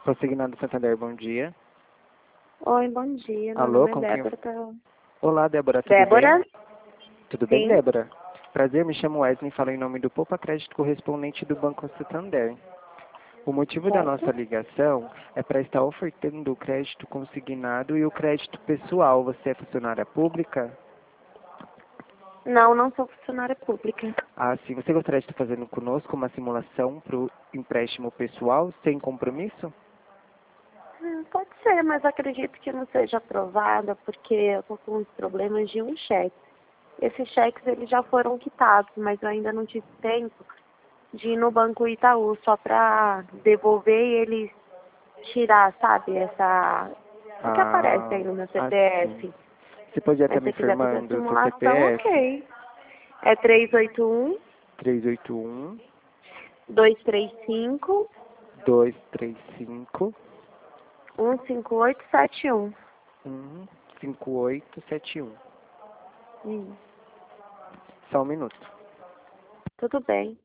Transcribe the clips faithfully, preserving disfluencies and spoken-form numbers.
Consignado Santander, bom dia. Oi, bom dia. Meu Alô, nome é com quem? Débora. Tá... Olá, Débora, tudo Débora? bem? Tudo bem, Sim. Débora? Prazer, me chamo Wesley, falo em nome do Poupa Crédito correspondente do Banco Santander. O motivo da Certo. nossa ligação é para estar ofertando o crédito consignado e o crédito pessoal. Você é funcionária pública? Não, não sou funcionária pública. Ah, sim. Você gostaria de estar fazendo conosco uma simulação para o empréstimo pessoal sem compromisso? Hum, pode ser, mas acredito que não seja aprovada porque eu tô com uns problemas de um cheque. Esses cheques eles já foram quitados, mas eu ainda não tive tempo de ir no Banco Itaú só para devolver e eles tirar, sabe, essa... o que aparece Ah, aí no meu ah, C P F. sim. Você podia estar Mas me se você quiser fazer a informando o seu simulação, C P F? ok. É três oito um, três oito um, dois três cinco, dois três cinco, um cinco oito sete um. um cinco oito sete um. Hum, Só um minuto. tudo bem.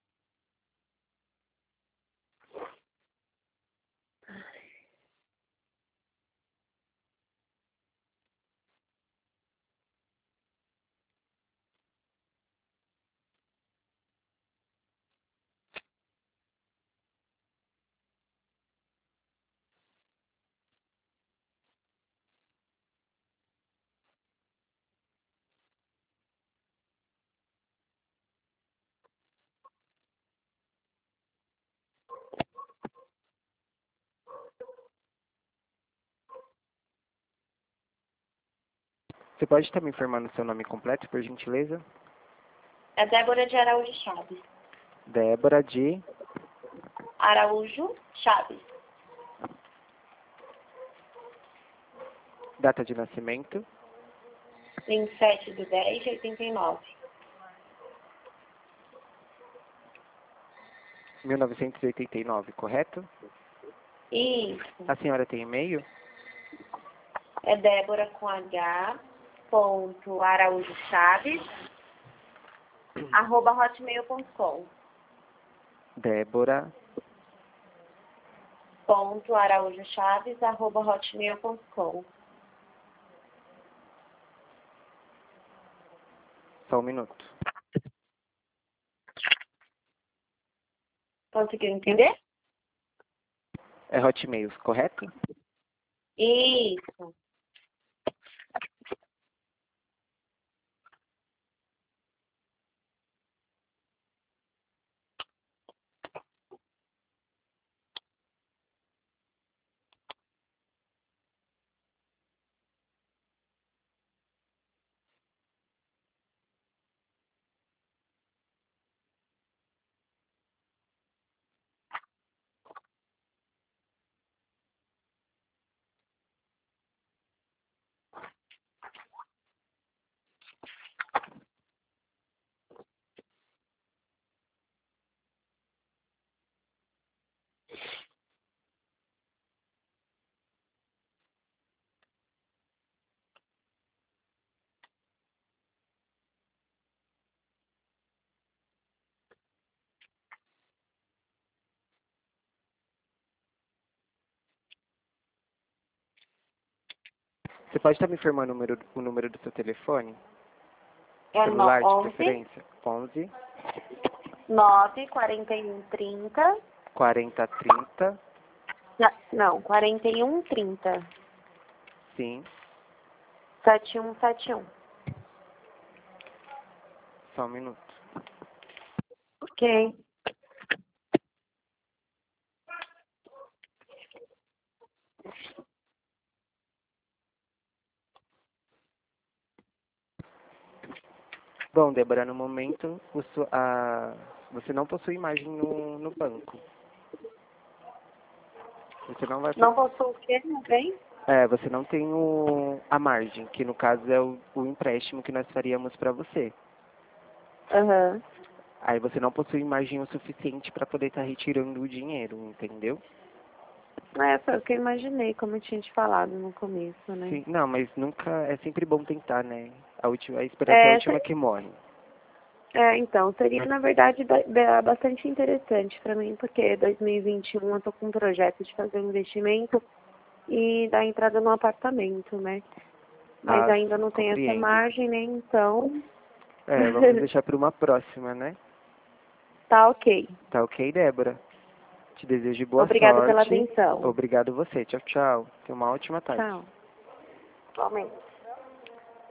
Você pode estar me informando o seu nome completo, por gentileza? É Débora de Araújo Chaves. Débora de... Araújo Chaves. Data de nascimento? vinte e sete de dez de oitenta e nove. mil novecentos e oitenta e nove, correto? Isso. A senhora tem e-mail? É Débora com H, ponto Araújo Chaves, arroba hotmail ponto com. Débora... Ponto Araújo Chaves, arroba hotmail ponto com. Só um minuto. Conseguiu entender? É Hotmail, correto? Isso. Você pode estar me informando o número, o número do seu telefone? É no, Celular, de onze, preferência? onze, nove, quarenta e um, trinta. quarenta, trinta, Na- Não, quarenta e um, trinta. sim. sete um sete um. Só um minuto. Ok. Bom, Débora, no momento, o su- a, você não possui imagem no, no banco. Você não vai... Não possui o quê? Não vem? É, você não tem o, a margem, que no caso é o, o empréstimo que nós faríamos para você. Aham. Aí você não possui margem o suficiente para poder estar retirando o dinheiro, entendeu? É, foi o que eu imaginei, como eu tinha te falado no começo, né? Sim, não, mas nunca... É sempre bom tentar, né? A, última, a esperança é a É, última que morre. É, então, seria na verdade ba- ba- bastante interessante para mim, porque dois mil e vinte e um eu tô com um projeto de fazer um investimento e dar entrada no apartamento, né? Mas Ah, ainda sim, não tem essa compreendo. margem, né? Então, É, vamos deixar para uma próxima, né? tá ok. Tá ok, Débora? Te desejo boa Obrigada pela sorte. atenção. Obrigado você. Tchau, tchau. Tenha uma ótima tarde. Tchau. Igualmente.